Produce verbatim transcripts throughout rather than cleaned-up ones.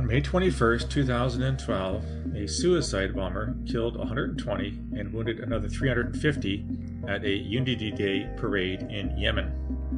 On May twenty-first, two thousand twelve, a suicide bomber killed one hundred twenty and wounded another three hundred fifty at a Unity Day parade in Yemen.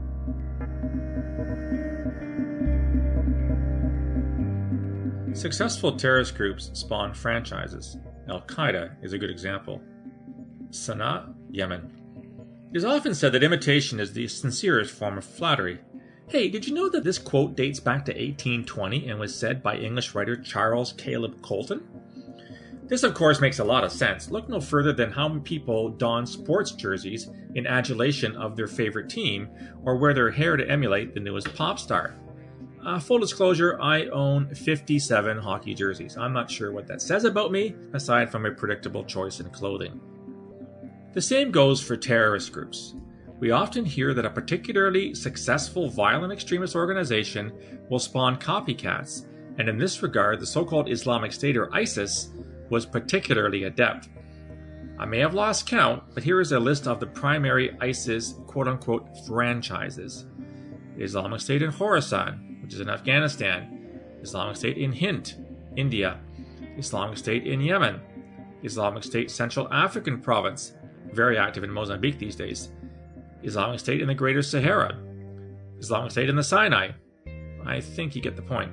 Successful terrorist groups spawn franchises. Al-Qaeda is a good example. Sana'a, Yemen. It is often said that imitation is the sincerest form of flattery. Hey, did you know that this quote dates back to eighteen twenty and was said by English writer Charles Caleb Colton? This, of course, makes a lot of sense. Look no further than how people don sports jerseys in adulation of their favorite team, or wear their hair to emulate the newest pop star. Uh, full disclosure, I own fifty-seven hockey jerseys. I'm not sure what that says about me, aside from a predictable choice in clothing. The same goes for terrorist groups. We often hear that a particularly successful violent extremist organization will spawn copycats, and in this regard, the so-called Islamic State or ISIS was particularly adept. I may have lost count, but here is a list of the primary ISIS quote-unquote franchises. Islamic State in Khorasan, which is in Afghanistan. Islamic State in Hind, India. Islamic State in Yemen. Islamic State Central African Province, very active in Mozambique these days. Islamic State in the Greater Sahara. Islamic State in the Sinai. I think you get the point.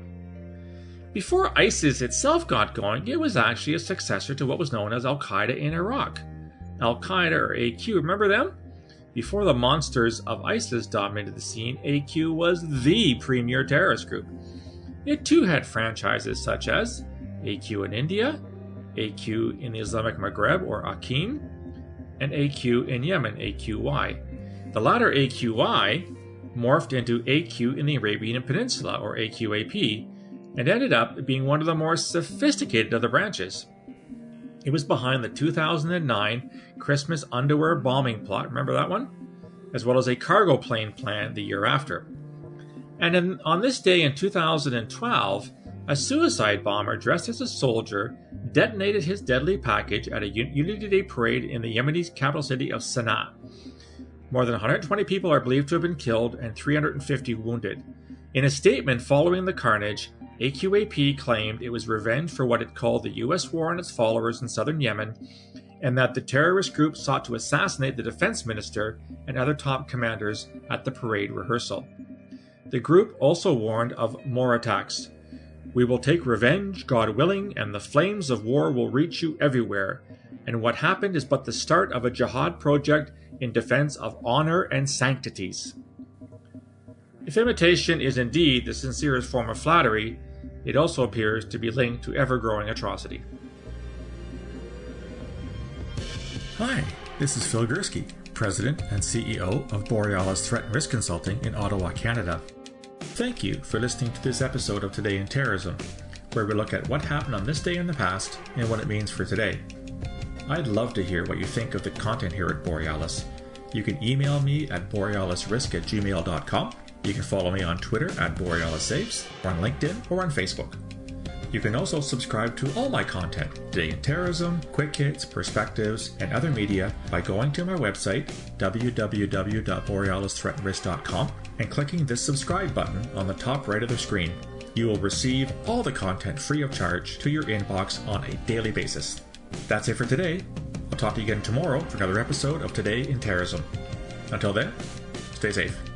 Before ISIS itself got going, it was actually a successor to what was known as Al-Qaeda in Iraq. Al-Qaeda, or A Q, remember them? Before the monsters of ISIS dominated the scene, A Q was the premier terrorist group. It too had franchises such as A Q in India, A Q in the Islamic Maghreb or Aqim, and A Q in Yemen, A Q Y. The latter A Q Y morphed into A Q in the Arabian Peninsula or A Q A P and ended up being one of the more sophisticated of the branches. It was behind the two thousand nine Christmas underwear bombing plot, remember that one? As well as a cargo plane plan the year after. And in, on this day in two thousand twelve, a suicide bomber dressed as a soldier detonated his deadly package at a Unity Day parade in the Yemeni capital city of Sana'a. More than one hundred twenty people are believed to have been killed and three hundred fifty wounded. In a statement following the carnage, A Q A P claimed it was revenge for what it called the U S war on its followers in southern Yemen, and that the terrorist group sought to assassinate the defense minister and other top commanders at the parade rehearsal. The group also warned of more attacks. "We will take revenge, God willing, and the flames of war will reach you everywhere. And what happened is but the start of a jihad project in defense of honor and sanctities." If imitation is indeed the sincerest form of flattery, it also appears to be linked to ever-growing atrocity. Hi, this is Phil Gursky, President and C E O of Borealis Threat and Risk Consulting in Ottawa, Canada. Thank you for listening to this episode of Today in Terrorism, where we look at what happened on this day in the past and what it means for today. I'd love to hear what you think of the content here at Borealis. You can email me at borealisrisk at gmail dot com. You can follow me on Twitter at BorealisSaves, or on LinkedIn, or on Facebook. You can also subscribe to all my content, Today in Terrorism, Quick Hits, Perspectives, and other media by going to my website, w w w dot borealis threat and risk dot com, and clicking this subscribe button on the top right of the screen. You will receive all the content free of charge to your inbox on a daily basis. That's it for today. I'll talk to you again tomorrow for another episode of Today in Terrorism. Until then, stay safe.